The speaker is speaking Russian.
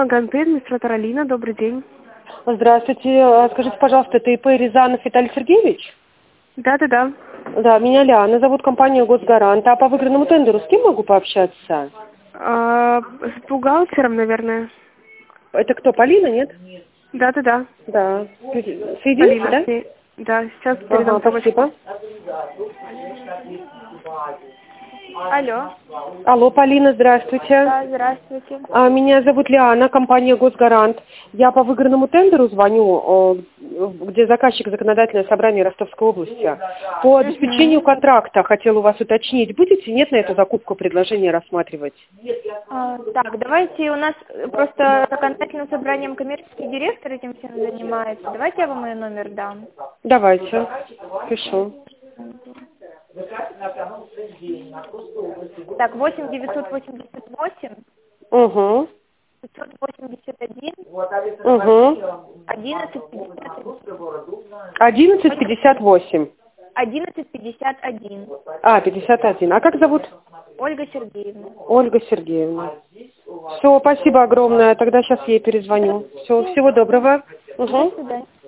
Ганты, администратор Алина, добрый день. Здравствуйте. Скажите, пожалуйста, это ИП Рязанов Виталий Сергеевич? Да. Да, меня Ляна, зовут компания Госгарант. А по выигранному тендеру с кем могу пообщаться? С бухгалтером, наверное. Это кто, Полина, нет? Да. Да. Соедините, Полина да? с ней. Да, сейчас Ага, передам трубочку. спасибо. Алло. Алло, Полина, здравствуйте. Да, здравствуйте. Меня зовут Лиана, компания Госгарант. Я по выигранному тендеру звоню, где заказчик законодательное собрание Ростовской области. По обеспечению контракта хотела у вас уточнить, будете, нет, на эту закупку предложение рассматривать? Так, давайте у нас просто законодательным собранием коммерческий директор этим всем занимается. Давайте я вам ее номер дам. Давайте, пишу. Так, 8 988 Угу. 581 Угу. 1158. 11:58. 11:51. 51. А как зовут? Ольга Сергеевна. Ольга Сергеевна. Все, спасибо огромное. Тогда сейчас ей перезвоню. Все, всего доброго. До Угу. свидания.